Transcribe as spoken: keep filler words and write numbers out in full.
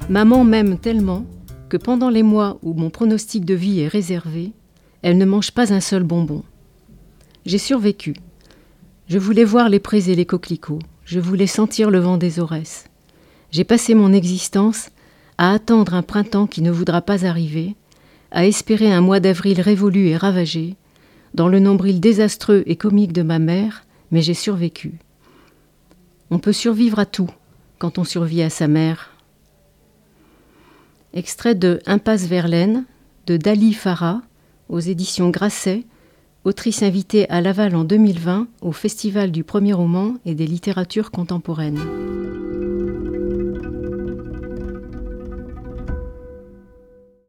Maman m'aime tellement que pendant les mois où mon pronostic de vie est réservé, elle ne mange pas un seul bonbon. J'ai survécu. Je voulais voir les prés et les coquelicots. Je voulais sentir le vent des aurès. J'ai passé mon existence à attendre un printemps qui ne voudra pas arriver, à espérer un mois d'avril révolu et ravagé, dans le nombril désastreux et comique de ma mère, mais j'ai survécu. On peut survivre à tout quand on survit à sa mère. Extrait de Impasse Verlaine, de Dali Farah, aux éditions Grasset, autrice invitée à Laval en deux mille vingt au Festival du premier roman et des littératures contemporaines.